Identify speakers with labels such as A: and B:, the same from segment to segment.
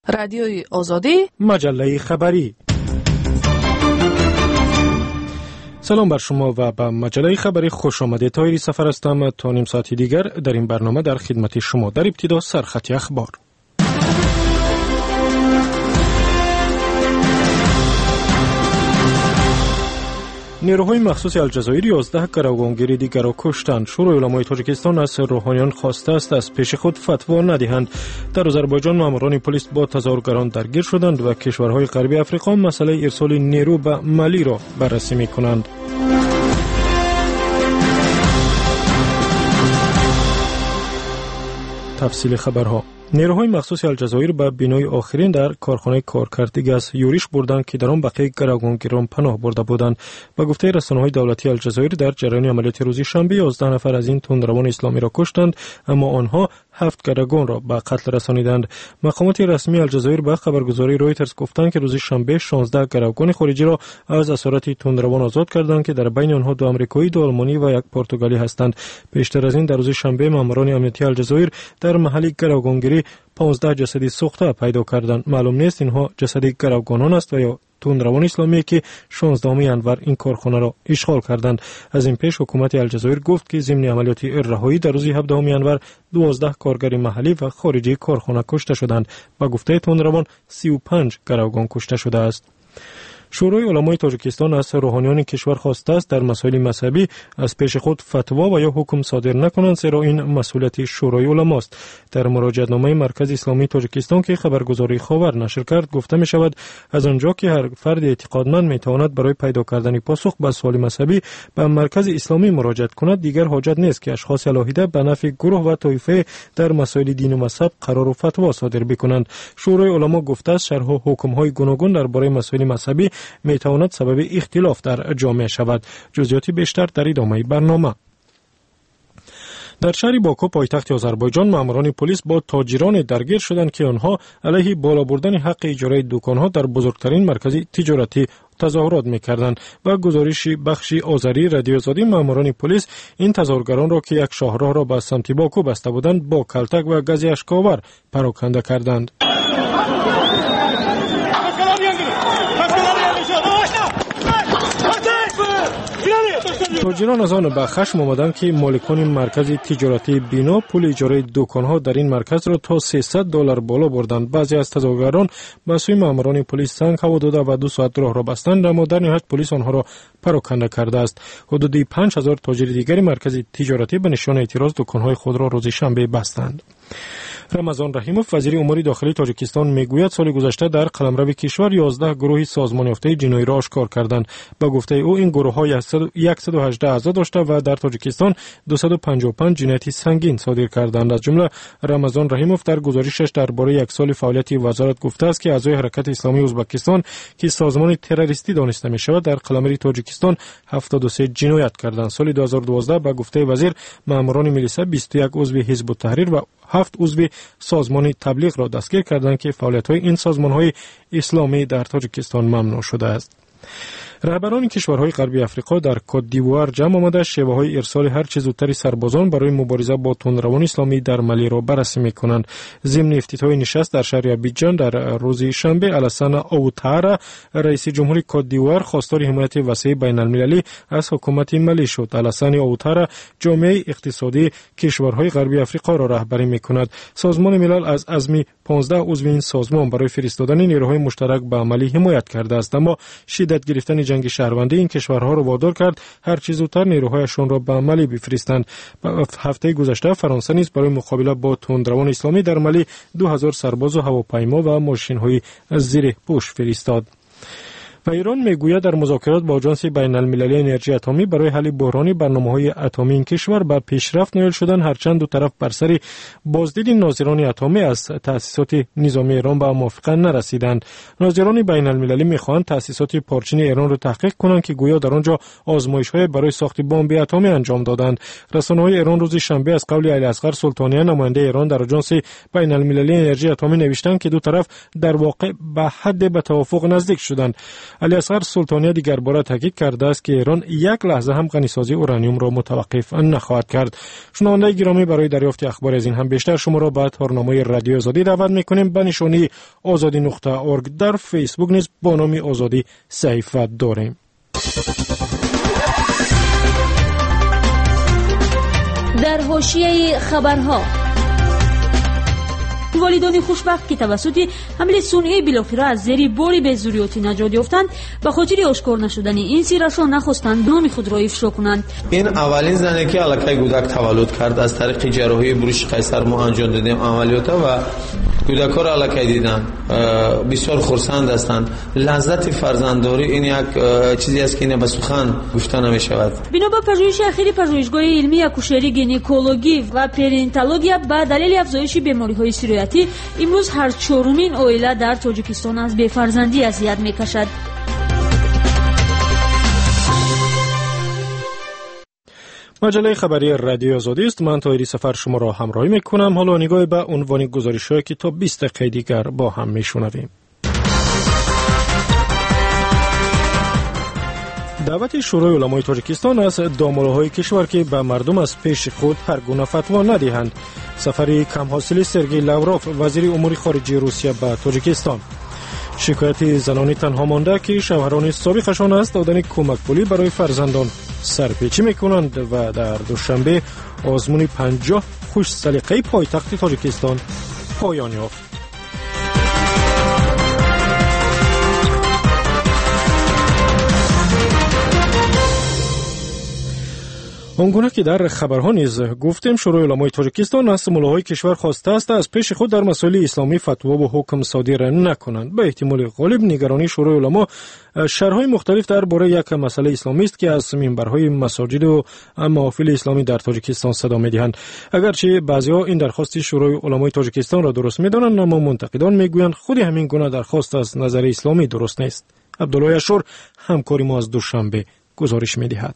A: رادیوی آزادی،
B: مجله خبری. سلام بر شما و به مجله خبری خوش آمدید. تایری سفر هستم. تا نیم ساعتی دیگر در این برنامه در خدمت شما. در ابتدا سرخط اخبار. نیروهای مخصوص الجزایر 11 گروگانگیر دیگر را کشتند. شورای علمای تاجیکستان از روحانیان خواسته است از پیش خود فتوا ندهند. در آذربایجان ماموران پلیس با تظاهرگران درگیر شدند و کشورهای غربی افریقا مسئله ارسال نیرو به مالی را بررسی می‌کنند. تفصیل خبرها. نیروهای مخصوص الجزایر به بینای آخرین در کارخانه کارکردی گاز یورش بردند که در آن بقیه گروگانگیران پناه برده بودند. به گفته رسانه‌های دولتی الجزایر در جریان عملیات روز شنبه 11 نفر از این تندروان اسلامی را کشتند، اما آنها 7 گروگان را به قتل رسانیدند. مقامات رسمی الجزایر به خبرگزاری رویترز گفتند که روز شنبه 16 گروگان خارجی را از اسارت تندروان آزاد کردند که در بین آنها 2 آمریکایی، 2 آلمانی و 1 پرتغالی هستند. بیشتر از این در روز شنبه ماموران امنیتی الجزایر در محل گروگانگیری 15 جسد سوخته پیدا کردند. معلوم نیست اینها جسد گروگانان است و یا تندروان اسلامی که 16 ینور این کارخانه را اشغال کردند. از این پیش حکومت الجزایر گفت که ضمن عملیات رهایی در روز 17 ینور 12 کارگر محلی و خارجی کارخانه کشته شدند. با گفته تندروان 35 گروگان کشته شده است. شورای علمای تاجیکستان از روحانیان کشور خواسته است در مسائل مذهبی از پیش خود فتوا و یا حکم صادر نکنند، زیرا این مسئولیت شورای علماست. در مراجعه‌نامه مرکز اسلامی تاجیکستان که خبرگزاری خاور نشر کرد گفته می شود از آنجا که هر فرد اعتقادمند می تواند برای پیدا کردن پاسخ به سوال مذهبی به مرکز اسلامی مراجعه کند، دیگر حاجت نیست که اشخاص الهیده به نفع گروه و طایفه در مسائل دین و مذهب قرار و فتوا صادر بکنند. شورای علما گفته است شرح و حکم‌های گوناگون درباره مسائل مذهبی می تواند سبب اختلاف در جامعه شود. جزئیات بیشتر در ادامه برنامه. در شهر باکو پایتخت آذربایجان ماموران پلیس با تاجران درگیر شدند که آنها علیه بالا بردن حق اجاره دکانها در بزرگترین مرکز تجارتی تظاهرات می‌کردند. و گزارش بخش آذری رادیو آزادی ماموران پلیس این تظاهرگران را که یک شاهراه را به سمت باکو بسته بودند با کلتک و گاز اشک‌آور پراکنده کردند. تاجران از آن به خشم آمدند که مالکان مرکز تجارتی بینا پول اجاره دکانها در این مرکز را تا $300 بالا بردند. بعضی از تظاهرگران به سوی ماموران پلیس سنگ هوا داده و 2 ساعت راه را بستند، اما در نهایت پلیس آنها را پراکنده کرده است. حدود 5000 تاجر دیگر مرکز تجارتی به نشان اعتراض دکانهای خود را روز شنبه بستند. رمضان رحیموف وزیر امور داخلی تاجیکستان میگوید سال گذشته در قلمرو کشور 11 گروه سازمان یافته جنایی را آشکار کردند. با گفته او این گروه ها 118 اعضا داشته و در تاجیکستان 255 جنایت سنگین صادر کردند. از جمله رمضان رحیموف در گزارشش درباره یک سال فعالیت وزارت گفته است که اعضای حرکت اسلامی ازبکستان که سازمان تروریستی دانسته می شود در قلمرو تاجیکستان 73 جنایت کردند. سال 2012 با گفته وزیر ماموران ملیسا 21 عضو حزب التحریر و 7 عضو سازمان تبلیغ را دستگیر کردند که فعالیت‌های این سازمان‌های اسلامی در تاجیکستان ممنوع شده است. رهبران کشورهای غربی افریقا در کت دیوار جمع آمده شیوه‌های ارسال هر چه زودتر سربازان برای مبارزه با تندروان اسلامی در مالی را بررسی می‌کنند. ضمن افتتاح نشست در شهر ابیجان در روز شنبه الاسان اوتارا رئیس جمهوری کت دیوار خواستار حمایت وسیع بین‌المللی از حکومت مالی شد. الاسان اوتارا جامعه اقتصادی کشورهای غربی افریقا را رهبری می‌کند. سازمان ملل از عزم 15 عضو این سازمان برای فرستادن نیروهای مشترک به مالی حمایت کرده است، اما شدت گرفتن جنگ شهروندی این کشورها را وادار کرد هر چه زودتر نیروهایشان را به مالی بفرستند. هفته گذشته فرانسه نیز برای مقابله با تندروان اسلامی در مالی 2000 سرباز و هواپیما و ماشین‌های زیر پوش فرستاد. و ایران میگوید در مذاکرات با آژانس بین‌المللی انرژی اتمی برای حل بحران برنامه‌های اتمی این کشور به پیشرفت نائل شدن، هرچند دو طرف بر سر بازدید ناظران اتمی از تأسیسات نظامی ایران به موافقت نرسیدند. ناظران بین‌المللی می‌خواهند تأسیسات پارچین ایران را تحقیق کنند که گویا در آنجا آزمایش‌های برای ساخت بمب اتمی انجام دادند. رسانه‌های ایران روز شنبه از قول علیاصغر سلطانیان نماینده ایران در آژانس بین‌المللی انرژی اتمی نوشتند که دو طرف در واقع به حد به توافق نزدیک شدند. علیاصغر سلطانی دیگر بار تاکید کرده است که ایران یک لحظه هم غنیسازی اورانیوم را متوقف نخواهد کرد. شنوندگان گرامی، برای دریافت اخبار از این هم بیشتر شما را به تارنامه رادیو آزادی دعوت می‌کنیم. به نشانی azadi.org در فیسبوک نیز با نام آزادی صفحه داریم.
A: در حاشیه خبرها، والدان خوشبخت که توسط حمل صنعی بلاخره از زیر بار بی‌ضروریاتی نجات یافتند به خاطر آشکار نشدن این سیرشان نخواستند نام خود را افشا کنند.
C: این اولین زنی که الکی کودک تولد کرد. از طریق جراحی بروش قیصر ما انجام دادیم عملیات و کودک‌ها را الکی دیدن. بسیار خرسند هستند. لذت فرزندداری این یک چیزی است که این به سخن گفته نمی‌شود.
A: بنا به پژوهش اخیر پژوهشگاه علمی اکوشری، گینکولوژی و پرینتالوژی به دلیل افزایش بیماری‌های سیریاتی امروز هر چهارمین عائله در تاجیکستان از بی‌فرزندی اذیت می‌کشد.
B: مجله خبری رادیو آزادی است. من طاهری سفر شما را همراهی میکنم. حالا نگاه به عنوان گزارش‌هایی که تا 20 دقیقه دیگر با هم میشنویم. دعوت شورای علمای تاجیکستان است داموله‌های کشور که به مردم از پیش خود هر گونه فتوا ندهند. سفر کم حاصل سرگئی لاوروف وزیر امور خارجه روسیه به تاجیکستان. شکایت زنانی تنها مانده که شوهران سابقشان است دادن کمک پولی برای فرزندان سرپیچی میکنند و در دوشنبه آزمون 50 خوش سلیقه پایتخت تاجیکستان پایان یافت. آنگونه که در خبرها نیز گفتیم، شورای علمای تاجیکستان از ملاهای کشور خواسته است از پیش خود در مسائل اسلامی فتوا و حکم صادر نکنند. به احتمال غالب نگرانی شورای علما شرح‌های مختلف درباره یک مسئله اسلامی است که از منبرهای مساجد و محافل اسلامی در تاجیکستان صدا می‌دهند. اگرچه بعضی‌ها این درخواست شورای علمای تاجیکستان را درست می‌دانند، اما منتقدان می‌گویند خود همین گونه درخواست از نظر اسلامی درست نیست. عبدالله اشور همکاری ما از دوشنبه گزارش می‌دهد.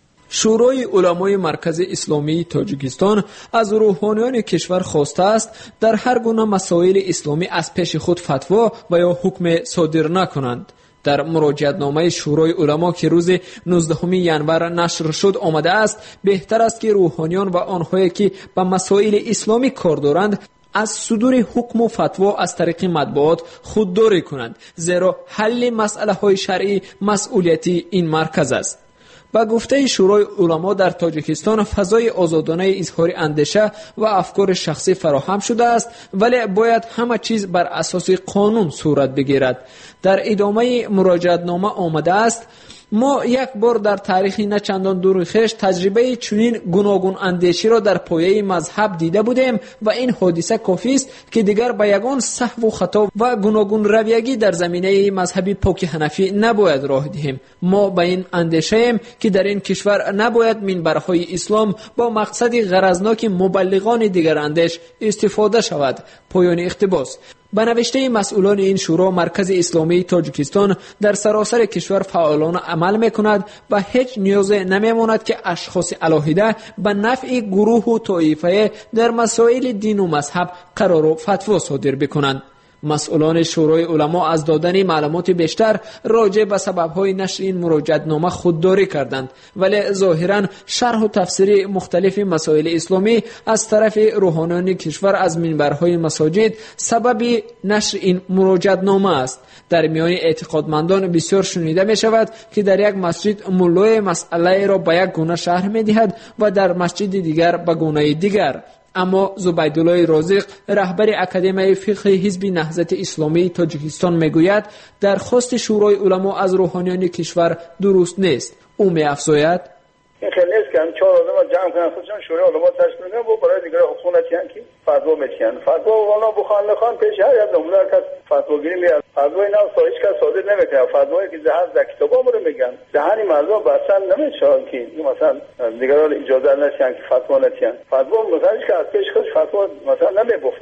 D: شورای علمای مرکز اسلامی تاجیکستان از روحانیان کشور خواسته است در هر گونه مسائل اسلامی از پیش خود فتوا و یا حکم صادر نکنند. در مراجعتنامه شورای علما که روز 19 ژانویه نشر شد آمده است بهتر است که روحانیان و آنهایی که به مسائل اسلامی کار دارند از صدور حکم و فتوا از طریق مطبوعات خودداری کنند، زیرا حل مسئله های شرعی مسئولیتی این مرکز است. با گفته شورای علما در تاجیکستان فضای آزادانه اظهار اندیشه و افکار شخصی فراهم شده است، ولی باید همه چیز بر اساس قانون صورت بگیرد. در ادامه مراجعتنامه آمده است ما یک بار در تاریخ نه چندان دور خویش تجربه چنین گوناگون اندیشی را در پایه مذهب دیده بودیم و این حادثه کافی است که دیگر به یگان سهو و خطا و گوناگون رویگی در زمینه مذهبی پاک حنفی نباید راه دهیم. ما به این اندیشه ایم که در این کشور نباید منبرهای اسلام با مقصد غرضناک مبلغان دیگر اندیش استفاده شود. پایان اقتباس. به نوشته مسئولان این شورا، مرکز اسلامی تاجیکستان در سراسر کشور فعالانه عمل میکند و هیچ نیاز نمیماند که اشخاص علاهیده به نفع گروه و طایفه در مسائل دین و مذهب قرار و فتوا صادر بکنند. مسئولان شورای علما از دادن معلومات بیشتر راجع به سبب‌های نشر این مراجعتنامه خودداری کردند، ولی ظاهراً شرح و تفسیر مختلف مسائل اسلامی از طرف روحانیان کشور از منبرهای مساجد سبب نشر این مراجعتنامه است. در میان اعتقادمندان بسیار شنیده می شود که در یک مسجد مولای مسئله را به یک گونه شرح می دهد و در مسجد دیگر به گونه دیگر. اما زبیدالله رازق، رهبر اکادمی فقه حزب نهضت اسلامی تاجیکستان میگوید درخواست شورای علما از روحانیان کشور درست نیست. او می‌افزاید
E: این خیلی نیست که هم 4 آدم جمع کنن خودشون شورای علما تشکیل کنن و برای دیگر حکومتیان که فتوا میدن. فتوا والا بخوان پیش هر یک نمونه کس فتواگیری میاد. فتوای نو هیچ کس صادر نمیکنه. فتوایی که در کتابا رو میگن دهنی مردم بسن نمیشن که مثلا دیگران اجازه نشن که فتوا ندن. فتوا مثلا که از پیش خودش فتوا مثلا نمیبوفن.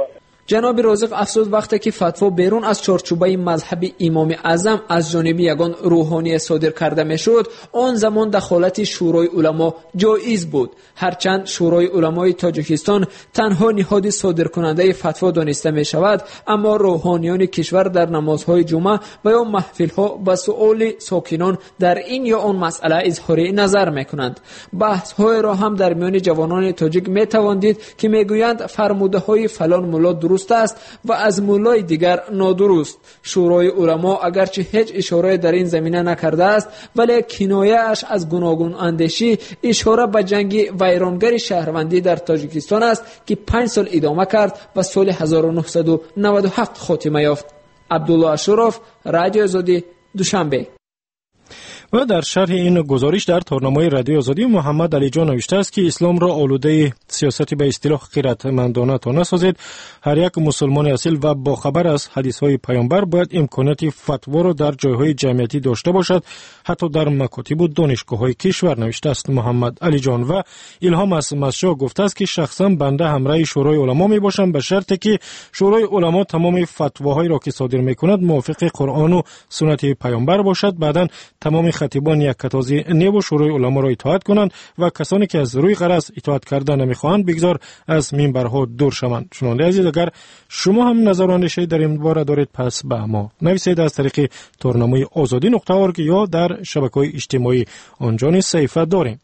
D: جناب رازق افزود وقتی که فتوا بیرون از چارچوبه مذهب امام اعظم از جانب یگان روحانی صادر کرده میشد، آن زمان دخالت شورای علما جایز بود. هرچند شورای علمای تاجیکستان تنها نهاد صادر کننده فتوا دانسته می شود، اما روحانیان کشور در نمازهای جمعه و یا محفل‌ها به سؤال ساکنان در این یا آن مسئله اظهار نظر میکنند. بحث‌های را هم در میان جوانان تاجیک میتوان دید که میگویند فرموده‌های فلان مولا درست است و از مولای دیگر نادرست. شورای علما اگرچه هیچ اشاره در این زمینه نکرده است، ولی کنایه‌اش از گوناگون اندیشی اشاره به جنگ ویرانگر شهروندی در تاجیکستان است که 5 سال ادامه کرد و سال 1997 خاتمه یافت. عبدالله اشرف، رادیو آزادی، دوشنبه.
B: و در شرح این گزارش در تارنامه رادیو آزادی محمد علی جان نوشته است که اسلام را آلوده سیاست به اصطلاح خیرتمندانه تا نسازید. هر یک مسلمان اصیل و باخبر از حدیث های پیامبر باید امکانات فتوا را در جایهای جمعیتی داشته باشد، حتی در مکاتب و دانشگاه های کشور، نوشته است محمد علی جان. و الهام از مسجد گفته است که شخصا بنده همراه شورای علما می باشم به شرطی که شورای علما تمام فتواهایی را که صادر می کند موافق قرآن و سنت پیامبر باشد. بعداً تمام خطیبان یک کتازی نیو شورای علما را اطاعت کنند و کسانی که از روی غرض اطاعت کردن نمیخواهند بگذار از منبرها دور شوند. شنونده عزیز، اگر شما هم نظر و اندیشه در این باره دارید پس به ما نویسید از طریق تارنامه azadi.org یا در شبکه‌های اجتماعی. آنجا نیز صفحه داریم.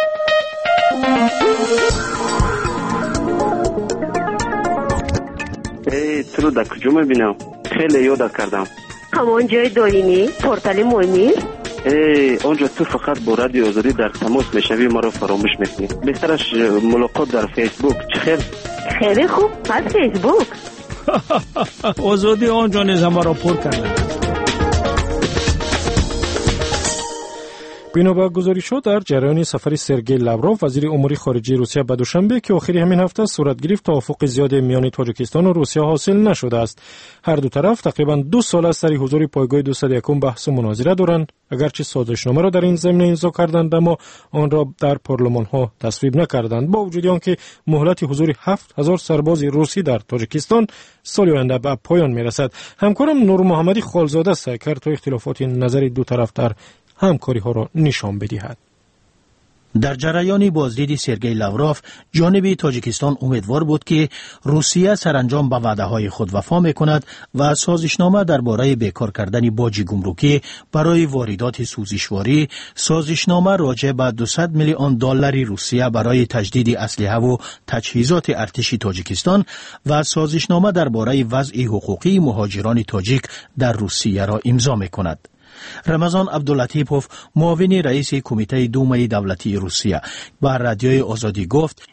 F: تو در کجا میبینم؟ خیلی یاد کردم.
G: همان جای دارینی؟ پورتال مهمی؟
F: اونجا تو فقط با رادیو آزادی در تماس میشوی، ما رو فراموش میکنی. بهترش ملاقات در فیسبوک. چه
G: خیلی خوب، پس فیسبوک.
H: آزادی آنجا نیز ما را پر کرده.
B: بنا به گزارش‌ها در جریان سفر سرگئی لاوروف وزیر امور خارجه روسیه به دوشنبه که آخر همین هفته صورت گرفت، توافق زیاد میان تاجیکستان و روسیه حاصل نشده است. هر دو طرف تقریبا 2 سال از سر حضور پایگاه 201 بحث و مناظره دارند. اگرچه سازشنامه را در این زمینه امضا کردند، اما آن را در پارلمان‌ها تصویب نکردند. با وجود آنکه مهلت حضور 7000 سرباز روسی در تاجیکستان سال آینده به پایان میرسد. همکارم نور محمدی خالزاده سعی کرد تا اختلافات نظری دو طرف در همکاری ها را نشان بدهد.
I: در جریان بازدید سرگئی لاوروف، جانب تاجیکستان امیدوار بود که روسیه سرانجام به وعده‌های خود وفا می‌کند و سازشنامه درباره بیکار کردن باج گمرکی برای واردات سوزشواری، سازشنامه راجع به 200 میلیون دلار روسیه برای تجدید اسلحه و تجهیزات ارتش تاجیکستان و سازشنامه درباره وضع حقوقی مهاجران تاجیک در روسیه را امضا می‌کند. رمضان عبداللطیفوف، معاون رئیس کمیته دومه دولتی روسیه، با رادیوی آزادی گفت: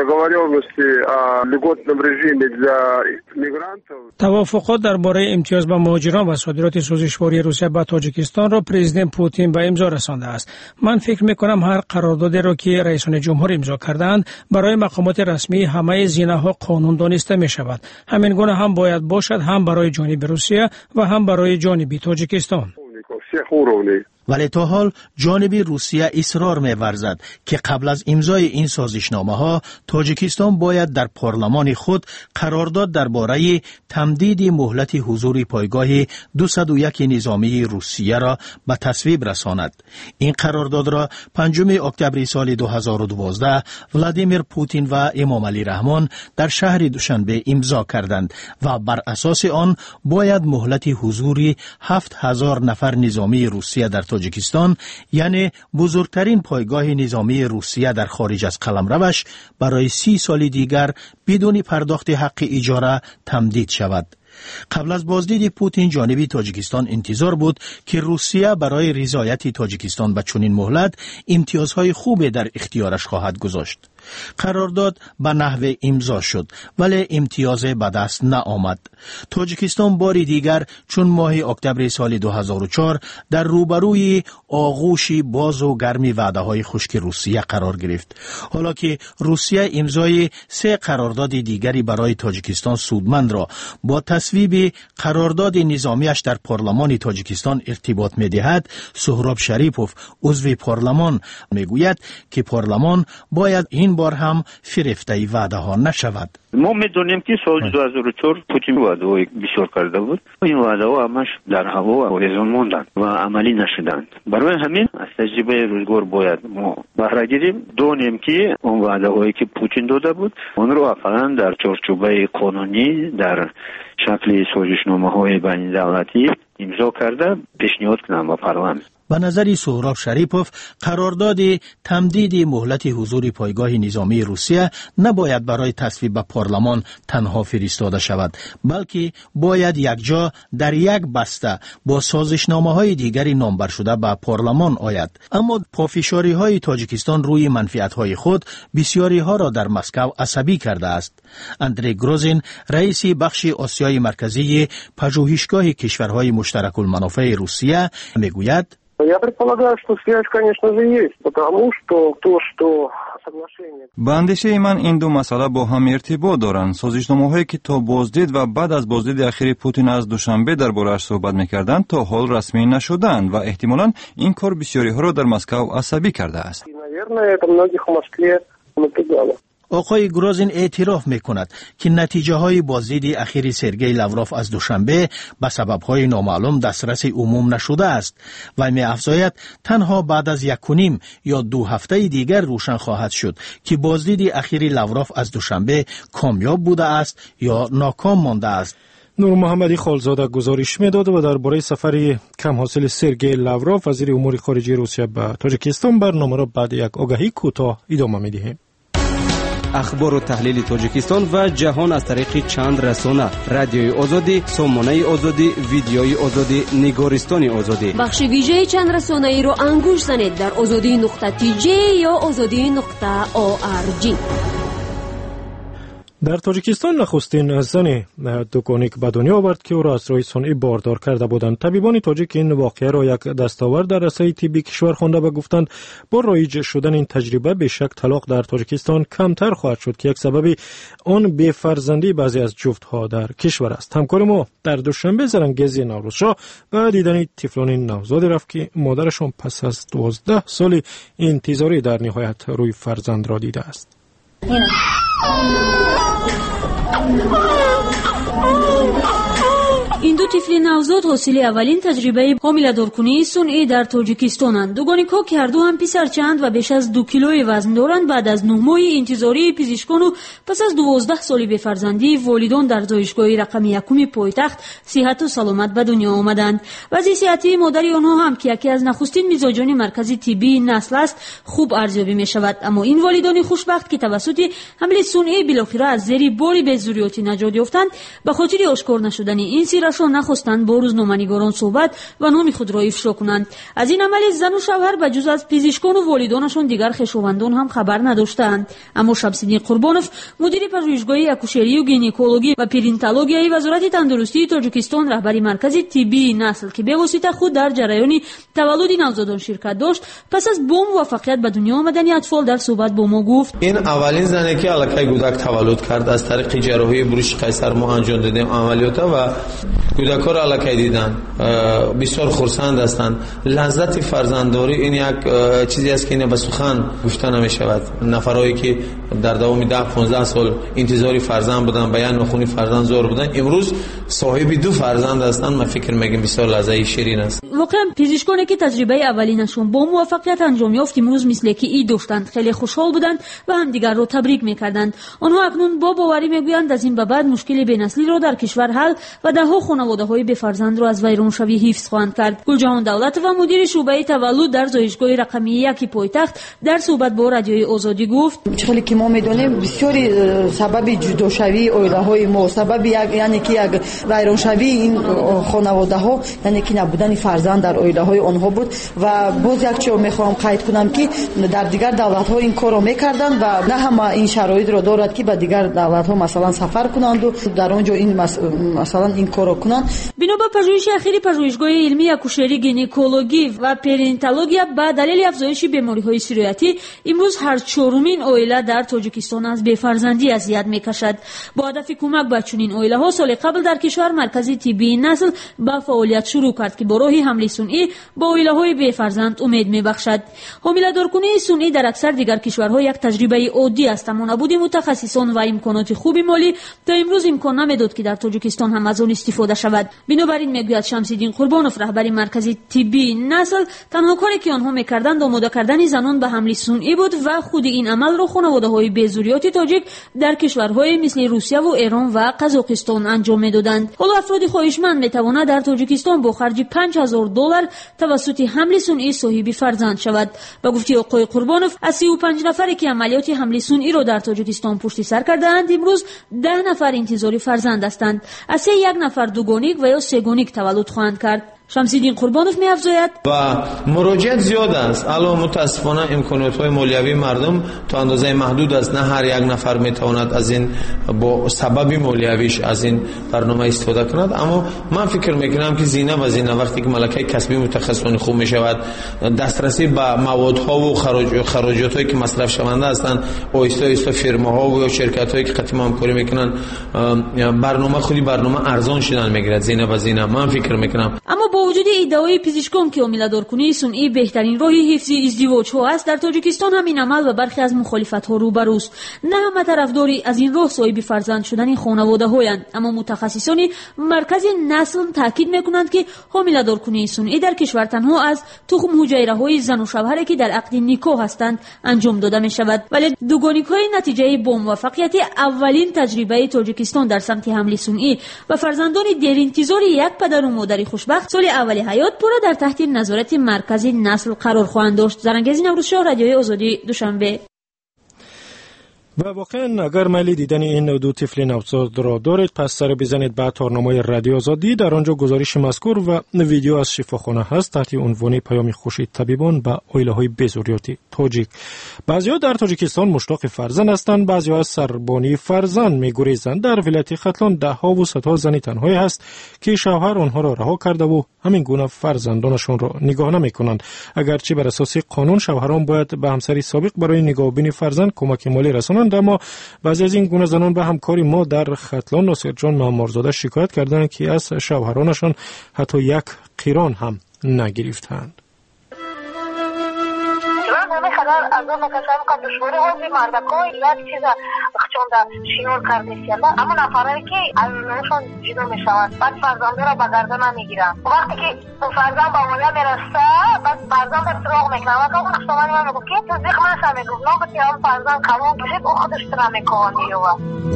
H: توافقات درباره امتیاز به مهاجران و صادرات سوزشواری روسیه به تاجیکستان را پرزیدنت پوتین به امضا رسانده است. من فکر می‌کنم هر قراردادی را که رئیسان جمهور امضا کردند برای مقامات رسمی همه زینه‌ها قانون دانسته می‌شود. همین گونه هم باید باشد، هم برای جانب روسیه و هم برای جانب تاجیکستان.
I: ولی تا حال جانب روسیه اصرار می‌ورزد که قبل از امضای این سازشنامه‌ها تاجیکستان باید در پارلمان خود قرارداد درباره تمدید مهلت حضور پایگاه 201 نظامی روسیه را به تصویب رساند. این قرارداد را 5 اکتبر سال 2012 ولادیمیر پوتین و امام علی رحمان در شهر دوشنبه امضا کردند و بر اساس آن باید مهلت حضور 7000 نفر نظامی روسیه در تاجیکستان، یعنی بزرگترین پایگاه نظامی روسیه در خارج از قلمروش، برای 30 سال دیگر بدون پرداخت حق اجاره تمدید شود. قبل از بازدید پوتین جانب تاجیکستان انتظار بود که روسیه برای رضایت تاجیکستان به چنین مهلت امتیازهای خوبی در اختیارش خواهد گذاشت. قرارداد به نحو امضا شد ولی امتیاز به دست نآمد. تاجیکستان باری دیگر چون ماه اکتبر سال 2004 در روبروی آغوش باز و گرم وعده‌های خشک روسیه قرار گرفت. حالا که روسیه امضای 3 قرارداد دیگری برای تاجیکستان سودمند را با تصویب قرارداد نظامیش در پارلمان تاجیکستان ارتباط می‌دهد، سهراب شریپوف، عضو پارلمان، میگوید که پارلمان باید این این بار هم فریفته وعده ها نشود.
F: ما میدونیم که سال 2004 پوتین وعده های بسیار کرده بود. این وعده ها همش در هوا و هیزم ماندند و عملی نشدند. برای همین از تجربه روزگار باید ما بهره گیریم. دونیم که اون وعده هایی که پوتین داده بود اون رو واقعا در چارچوب قانونی در شکل سازشنامه های بین دولتی امضا کرده پیشنهاد کنم با پارلمان.
I: به نظر سهراب شریپوف قرارداد تمدید مهلت حضور پایگاه نظامی روسیه نباید برای تصویب به پارلمان تنها فرستاده شود، بلکه باید یکجا در یک بسته با سازشنامه های دیگری نامبر شده به پارلمان آید. اما پافشاری های تاجیکستان روی منفعت های خود بسیاری ها را در مسکو عصبی کرده است. اندری گروزین رئیس بخش آسیای مرکزی پژوهشگاه کشورهای مشترک المنافع روسیه میگوید:
J: Я предполагаю, что связь, конечно же, есть, потому что соглашение.
K: به اندیشه من این دو مسئله با هم ارتباط دارند. سازشنامه‌هایی که تا بازدید و بعد از بازدید اخیر پوتین از دوشنبه درباره‌اش صحبت می‌کردند تا حال رسمی نشدند و احتمالاً این کار بسیاری‌ها را در مسکو عصبی کرده است.
I: آقای گروزین اعتراف میکند که نتیجه های بازدید اخیر سرگئی لاوروف از دوشنبه به سبب های نامعلوم دسترس عموم نشده است و می‌افزاید تنها بعد از 1.5 یا 2 هفته دیگر روشن خواهد شد که بازدید اخیر لاوروف از دوشنبه کامیاب بوده است یا ناکام مانده است.
B: نور محمدی خالزاده گزارش میداد و درباره سفر کم حاصل سرگئی لاوروف وزیر امور خارجه روسیه به تاجیکستان برنامه را بعد یک آگهی کوتاه ادامه می‌دهیم.
L: اخبار و تحلیل تاجیکستان و جهان از طریق چند رسانه: رادیوی آزادی، سامانه آزادی، ویدیوی آزادی، نگارستان آزادی.
M: بخش ویژه چند رسانه ای را انگوش زنید در azadi.tj یا azadi.org.
B: در تاجیکستان نخستین زن دکانیک به دنیا آورد که او را از راه صنعی باردار کرده بودند. طبیبان تاجیک این واقعه را یک دستاورد در رسای طبی کشور خوانده و گفتند با رایج شدن این تجربه به شک طلاق در تاجیکستان کمتر خواهد شد که یک سبب آن بی‌فرزندی بعضی از جفت‌ها در کشور است. همکار ما در دوشنبه زرنگیزی نوروزشاه به دیدن طفلان نوزاد رفت که مادرشان پس از 12 سال انتظاری در نهایت روی فرزند را دیده است.
A: این دو طفل نوزاد حاصل اولین تجربه حامله‌دارکنی صنعی در تاجیکستانند. دوگانیک‌ها که هر دو هم پسرچند و بیش از 2 کیلوی وزن دارند بعد از 9 ماه انتظاری پزشکان و پس از 12 سال بفرزندی والدان در زایشگاه رقم 1 پایتخت صحت و سلامت به دنیا آمدند. وضع صحتی مادر آنها هم که یکی از نخستین مزاجان مرکز طبی نسل است خوب ارزیابی می شود. اما این والدان خوشبخت که توسط حمل صنعی بالاخره از زیر بار بی‌ضروریاتی نجات یافتند به خاطر آشکار نشدن این سیرشان نخواستند با روزنامه‌نگاران صحبت و نام خود را افشا کنند. از این عمل زن و شوهر به جز از پزشکان و والدانشان دیگر خویشاوندان هم خبر نداشتند. اما شمس‌الدین قربانوف مدیر پژوهشگاه اکوشری و گینکولوژی و پرینتالوژی وزارت تندرستی تاجیکستان رهبری مرکز طبی نسل که به واسطه خود در جریان تولد نوزادان شرکت داشت پس از با موفقیت به دنیا آمدن اطفال در صحبت با ما گفت:
C: این اولین زنی که الکی کودک تولد کرد از طریق جراحی بروش قیصر ما انجام دادیم عملیات و کودک‌ها را الکی دیدن بسیار خرسند هستند. لذت فرزندداری این یک چیزی است که به سخن گفته نمی‌شود. نفرایی که در دوام 10-15 سال انتظاری فرزند بودن بیان نخونی فرزند زار بودن امروز صاحب 2 فرزند هستند. من فکر می‌کنم بسیار لذت شیرین است.
A: واقعا پزشکانی که تجربه اولینشون با موفقیت انجام یافت امروز مثل که ای داشتند خیلی خوشحال بودند و همدیگر را تبریک می‌کردند. آنها اکنون با باوری می‌گویند از این به بعد مشکل بی‌نسلی را در کشور حل و ده‌ها خانواده‌های بفرزند را از ویرانشوی حفظ خواهند کرد. گلجهان دولت و مدیر شعبه تولد در زایشگاه رقم 1 پایتخت در صحبت با رادیوی آزادی گفت:
N: چطوری که ما می‌دونیم بسیاری سبب جداشوی اویله‌های ما سبب یعنی که یک ویرانشوی این خانواده‌ها یعنی که نبودن فرزند در اویله‌های آنها بود و باز یک چیز می‌خوام قید کنم که در دیگر دولت‌ها این کارو می‌کردند و نه همه این شرایط را دارد که به دیگر دولت‌ها مثلا سفر کنند و در اونجا این مثلا این کارو کنند.
A: بنا به پژوهش اخیر پژوهشگاه علمی اکوشری گینکولوژی و پرینتالوژی به دلیل افزایش بیماری‌های سیریاتی امروز هر 4مین عائله در تاجیکستان از بی‌فرزندی اذیت می‌کشد. با هدف کمک به چنین عائله‌ها سال قبل در کشور مرکز طبی نسل به فعالیت شروع کرد که با راه حمل صنعی با اویلاهای بی‌فرزند امید می‌بخشد. حامله‌دارکنی صنعی در اکثر دیگر کشورها یک تجربه عادی است، اما نبود متخصصان و امکانات خوب مالی تا امروز امکان نمیداد که در تاجیکستان هم از آن استفاده شود. بنابراین میگوید شمس‌الدین قربانوف، رهبر مرکز طبی نسل، تنها کاری که آنها می‌کردند آماده کردن زنان به حمل صنعی بود و خود این عمل را خانواده‌های بی‌ضروریات تاجیک در کشورهای مثل روسیه و ایران و قزاقستان انجام می‌دادند. حالا افراد خواهشمند می‌توانند در تاجیکستان با خرج $5000 توسط حمل صنعی صاحب فرزند شود. با گفته آقای قربانوف، از 35 نفری که عملیات حمل صنعی را در تاجیکستان پشت سر کردند، امروز 10 نفر انتظار فرزند هستند. از 1 نفر دوگانیک و یا سگانیک تولد خواهند کرد. شمس‌الدین قربانوف می‌افزاید
C: و مراجعت زیاد است. الان متاسفانه امکانات‌های مالیوی مردم تا اندازه محدود است. نه هر یک نفر می‌تواند از این با سبب مالیویش از این برنامه استفاده کند. اما من فکر می‌کنم که زینه وقتی که ملکه کسبی متخصصان خوب می‌شود، دسترسی به موادها و خراجات‌هایی که مصرف شونده هستند، آهسته فرماها و شرکت‌هایی که قطعی همکاری می‌کنند، برنامه ارزان شدن می‌گیرد. زینه من فکر می‌کنم.
A: اما با وجود ادعای پزشکان که حامله‌دارکنی صنعی بهترین راه حفظ ازدواج‌ها است، در تاجیکستان هم این عمل و برخی از مخالفت‌ها روبروست. نه همه طرفداری از این راه صاحب فرزند شدن خانواده‌هایند، اما متخصصان مرکز نسل تاکید می‌کنند که حامله‌دارکنی صنعی در کشور تنها از تخم حجیره‌های زن و شوهری که در عقد نکاح هستند انجام داده می‌شود. ولی دوگانیک‌های نتیجه با موفقیت اولین تجربه تاجیکستان در سمت حمل صنعی و فرزندان دیر انتظار یک پدر و مادر خوشبخت سال اولی حیات پورا در تحت نظارت مرکز نسل قرار خواهند داشت. زرنگزی نوروزشاه، رادیوی آزادی، دوشنبه.
B: و واقعا اگر میل دیدن این دو طفل نوزاد را دارید، پس سر بزنید به تارنامه رادیو آزادی. در آنجا گزارش مذکور و ویدیو از شفاخانه هست تحت عنوان پیام خوشی طبیبان به عائله‌های بی‌ضروریات تاجیک. بعضی‌ها در تاجیکستان مشتاق فرزند هستند، بعضی‌ها از سربانی فرزند می‌گریزند. در ولایت ختلان ده‌ها و صدها زن تنهایی هست که شوهر آنها را رها کرده و همین گونه فرزندانشان را نگاه نمی‌کنند. اگرچه بر اساس قانون شوهران باید به همسر سابق برای نگاهبینی فرزند کمک مالی رسانند، اما بعضی از این گونه زنان به همکاری ما در ختلان ناصر جان معمارزاده شکایت کردند که از شوهرانشان حتی یک قیران هم نگرفتند.
O: از اون مکشم که دشوری هایی مردکای یک چیز خچونده شیور کردیستیم اما نفرهایی که از نوشون جدا می شوند، بعد فرزنده را به گردن نمیگیرن. وقتی که فرزند به اوله میرسته، بعد فرزند را سراغ میکنن و که اون خشتمانی من میگفت که تزدیق منشه میگفت ناگه هم فرزند کلون کشید او خودش تره میکنی و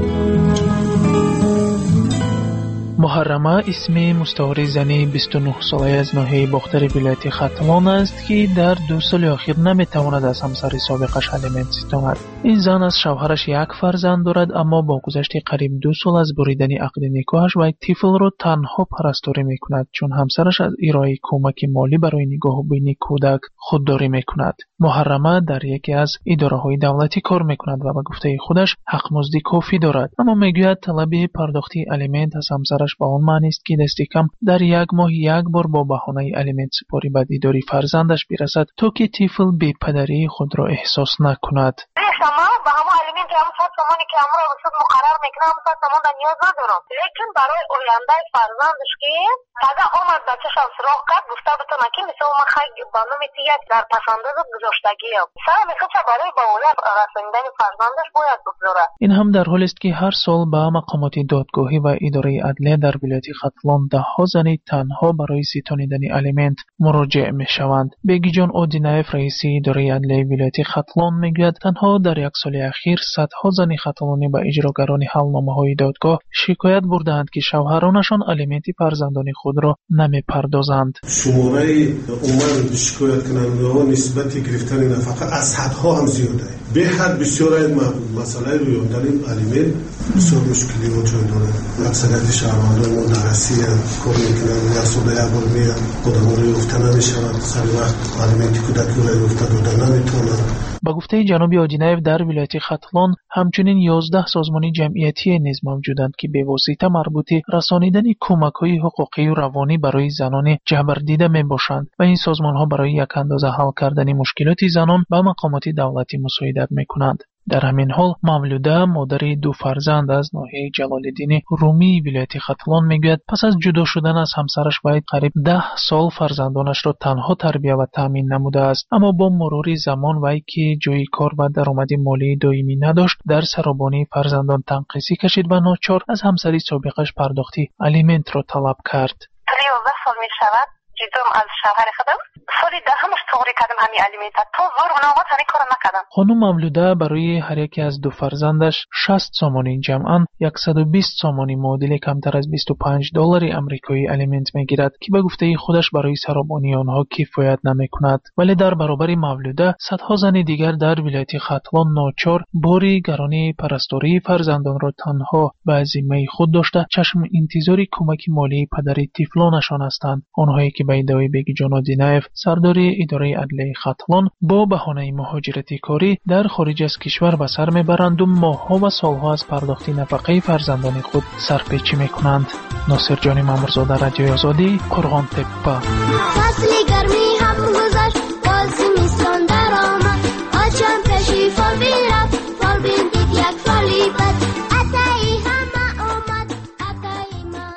P: محرمه اسم مستعار زنی 29 ساله از ناحیه باختر ولایت ختلان است که در 2 سال اخیر نمیتواند از همسر سابقش الیمنت ستاند. این زن از شوهرش یک فرزند دارد، اما با گذشت قریب 2 سال از بریدن عقد نکاحش و یک طفل را تنها پرستاری میکند، چون همسرش از ارائه کمک مالی برای نگاهبینی کودک خودداری میکند. محرمه در یکی از اداره‌های دولتی کار میکند و به گفته خودش حق مزد کافی دارد، اما میگوید طلب پرداخت الیمنت از همسرش با آن معنی است که دست کم در یک ماه یک بار با بهانه الیمنت سپاری به دیداری فرزندش برسد تا که طفل بی پدری خود را احساس نکند.
O: شما به همون الیمنت هم صد زمانی که امر رسول مقرر میکنه هم صد زمان در نیاز ندارم، لیکن برای آینده فرزندش که اگر آمد بچه‌ش هم سراغ کرد گفته بتونه که مثل ما خیلی برنامه تیک در پسنداز گذاشتگی هم سر میخواد برای با اولاد رساندن فرزندش باید بگذاره.
P: این هم در حالی است که هر سال به مقامات دادگاهی و اداره عدلیه در ولایت ختلان ده‌ها زن تنها برای ستانیدن الیمنت مراجعه میشوند. بیگی جان اودینایف رئیس اداره عدلیه ولایت ختلان میگوید تنها در یک سال اخیر صدها زن ختلانی به اجراگران حلنامه‌های دادگاه شکایت بردند که شوهرانشان الیمنت فرزندان خود را نمیپردازند.
Q: شماره عموم شکایت کنندگان نسبت گرفتن نفقه از صدها هم زیاده. به حد بسیار از مسئله روی آمدن الیمنت بسیار مشکلی وجود دارد. اکثریت شهروندان ما نرسی کار میکنند، یک سال یک بار میان خودمون رو یافته نمیشوند، سر وقت الیمنت کودکی را یافته داده نمیتونند.
P: با گفته جناب آجینایف در ولایت ختلان همچنین 11 سازمان جمعیتی نیز موجودند که به واسطه مربوط رسانیدن کمک‌های حقوقی و روانی برای زنان جبر دیده میباشند و این سازمان‌ها برای یک اندازه حل کردن مشکلات زنان به مقامات دولتی مساعدت میکنند. در همین حال مولوده مادر دو فرزند از ناحیه جلال‌الدین رومی ولایت ختلان میگوید پس از جدا شدن از همسرش باید قریب 10 سال فرزندانش را تنها تربیت و تامین نموده است، اما با مرور زمان وی که جای کار و درآمد مالی دائمی نداشت در سرابانی فرزندان تنقیصی کشید و ناچار از همسری سابقش پرداختی الیمنت را طلب کرد.
O: 13 سال میشود جدام از شوهر خودم سالی دهمش توری کردم همین الیمنت تا زور اونها همین کارو نکردم.
P: خانم مولوده برای هر یکی از دو فرزندش 60 سامانی جمعاً 120 سامانی معادل کمتر از $25 آمریکایی الیمنت میگیرد که به گفته خودش برای سرابانی آنها کفایت نمیکند. ولی در برابر مولوده صدها زن دیگر در ولایت ختلان ناچار باری گرانی پرستاری فرزندان را تنها به ذمه خود داشته چشم انتظاری کمک مالی پدر طفلانشان هستند. آنهایی که به ادعای بیگی جان دینایف سردار اداره عدلیه ختلان با بهانه مهاجرت کاری در خارج از کشور به سر میبرند و ماه‌ها و سالها از پرداخت نفقه فرزندان خود سرپیچی میکنند. ناصر جان مامورزاده، رادیوی آزادی، قرغان تپه.
R: فصل گرمی هم گذشت، باز زمستان در آمد، آچم پیشی فال بین رفت، فال بین دید یک فالی بد، عطایی همه آمد، عطایی ما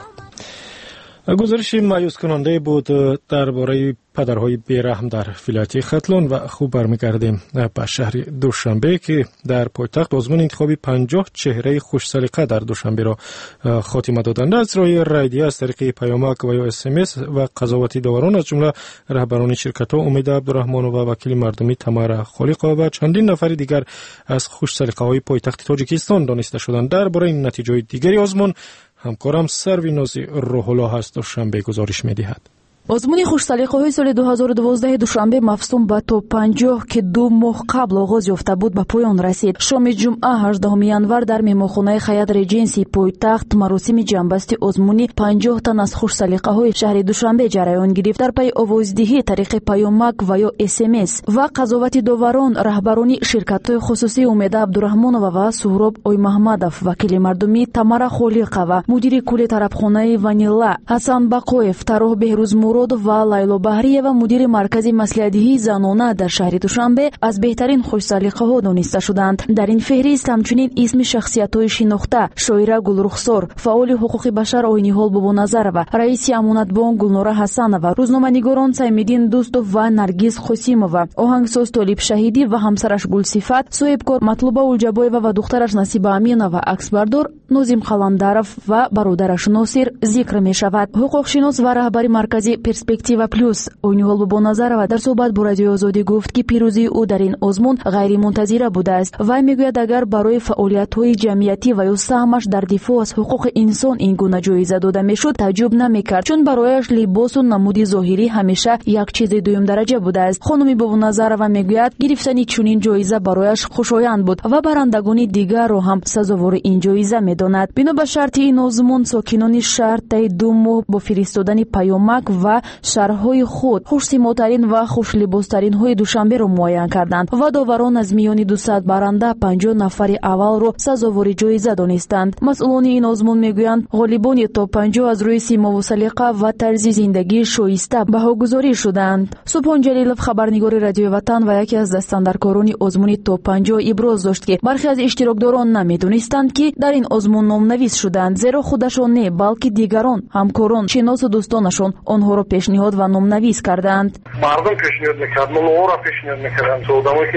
R: نیامد.
B: گزارش مایوس کننده بود درباره پدرهای بیرحم در ولایت ختلان و خوب برمیگردیم به شهر دوشنبه که در پایتخت آزمون انتخابی 50 چهره خوش سلیقه در دوشنبه را خاتمه دادند. از راه رایدی از طریق پیامک و یا SMS و قضاوتی داوران از جمله رهبران شرکت‌ها امید عبدالرحمن و وکیل مردمی تمارا خالقا و چندین نفر دیگر از خوش سلیقه‌های پایتخت تاجیکستان دانسته شدند. درباره این نتیجه دیگری آزمون همکارم سرویناز روح‌الله هست دوشنبه گزارش می‌دهد.
S: آزمون خوش سلیقه‌های سال 2012 دوشنبه مفصوم به تا 50 که 2 ماه قبل آغاز یافته بود به پایان رسید. شام جمعه 18 ینور در مهمانخانه خیاط ریجنسی پایتخت مراسم جنبستی آزمونی 50 تن از خوش سلیقه‌های شهر دوشنبه جریان گرفت. در پی آوازدهی طریق پیامک و یا SMS و قضاوت داوران رهبران شرکت‌های خصوصی امید عبدالرحمنова و سهراب اوی محمدов، وکیل مردمی تمارا خالقова، مدیر کل طربخانه وانیلا حسن бақоев، طراح بهروز مراد و لایلا بحریه و مدیر مرکز مصلحت‌دهی زنانه در شهر دوشنبه از بهترین خوش سلیقه‌ها دانسته شدند. در این فهرست همچنین اسم شخصیت‌های شناخته شاعره گلرخسار، فعال حقوق بشر آیین‌حال بابانظرова، رئیس امانتبانک گلنوره حسنова، روزنامه‌نگاران سیمدین دوستов و نرگس خسیمова، آهنگساز طالب شهیدی و همسرش گلصفت، صاحبکار مطلوبه اولجابویeva و دخترش نصیبه امینова، عکسبردار نظیم خلندرов و برادرش ناصر ذکر می‌شود. حقوقشناس و رهبر مرکز پرسپکتیوا پلوس آیین‌حال بابانظرова در صحبت با رادیوی آزادی گفت که پیروزی او در این آزمون غیر منتظره بوده است. وی میگوید اگر برای فعالیت‌های جمعیتی و یا سهمش در دفاع از حقوق انسان این گونه جایزه داده میشد تعجب نمیکرد، چون برایش لباس و نمود ظاهری همیشه یک چیز دوم درجه بوده است. خانم بابانظرова میگوید گرفتن چنین جایزه برایش خوشایند بود و برندگان دیگر را هم سزاوار این جایزه میداند. بنا به شرط این آزمون ساکنان شهر طی 2 ماه با فرستادن پیامک و شهرهای خود خوش‌سیماترین و خوش لباسترین های دوشنبه را معاین کردند و داوران از میان 200 برنده 50 نفر اول را سزاوار جایزه دانستند. مسئولان این آزمون میگویند غالبان تا 50 از روی سیما و سلیقه و طرز زندگی شایسته بهاگذاری شدند. سبحان جلیلov، خبرنگار رادیوی وطن و یکی از دستاندرکاران آزمون تا 50 ابراز داشت که برخی از اشتراکداران نمیدونستند که در این آزمون نامنویس شدند، زیرا خودشان نه بلکه دیگران، همکاران، شناس و دوستانشان آنها را پیشنهاد و نامنویس کردند.
J: مردم پیشنهاد میکردن، ملو را پیشنهاد میکردن، تو آدمایی که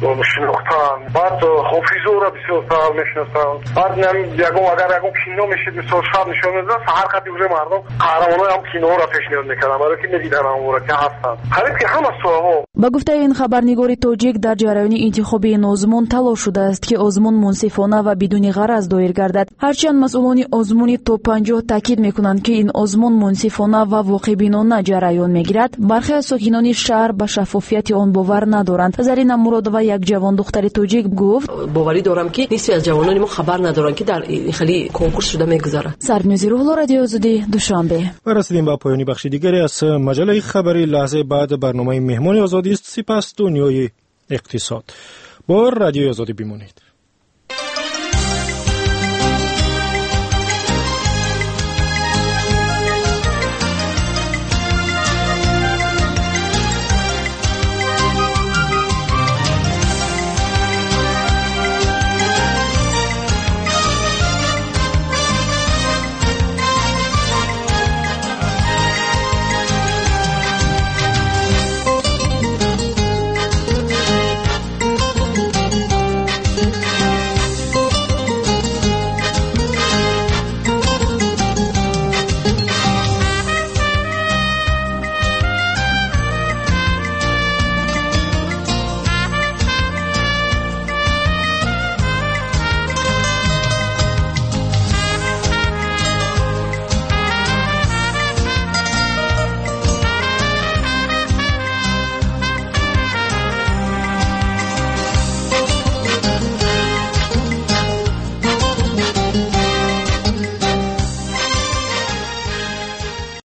J: شناختن، بعد حافظو را بسیار سال میشناسن، بعد یکم اگر یکم کینو میشید بسیار شب نشون میدن، سحر خطی بوده مردم قهرمانای هم کینو را پیشنهاد میکردن برای که ندیدن اون را که هستن. خرید که همه سوها.
S: با گفته این خبرنگار تاجیک در جریان انتخاب این آزمون تلاش شده است که آزمون منصفانه و بدون غرض دایر گردد. هرچند مسئولان آزمون تا 50 تاکید میکنند که این آزمون منصفانه و واقع‌بینانه جریان میگیرد، برخی از ساکنان شهر به شفافیت آن باور ندارند. زرین مرادова، یک جوان دختر تاجیک گفت
T: باوری دارم که نصفی از جوانان ما خبر ندارند که در خیلی کنکورس شده میگذره.
S: سرنوزی روح‌الله، رادیو آزادی، دوشنبه.
B: و رسیدیم به پایان بخش دیگری از مجله خبری. لحظه بعد برنامه مهمان آزادی است، سپس دنیای اقتصاد. با رادیو آزادی بمانید.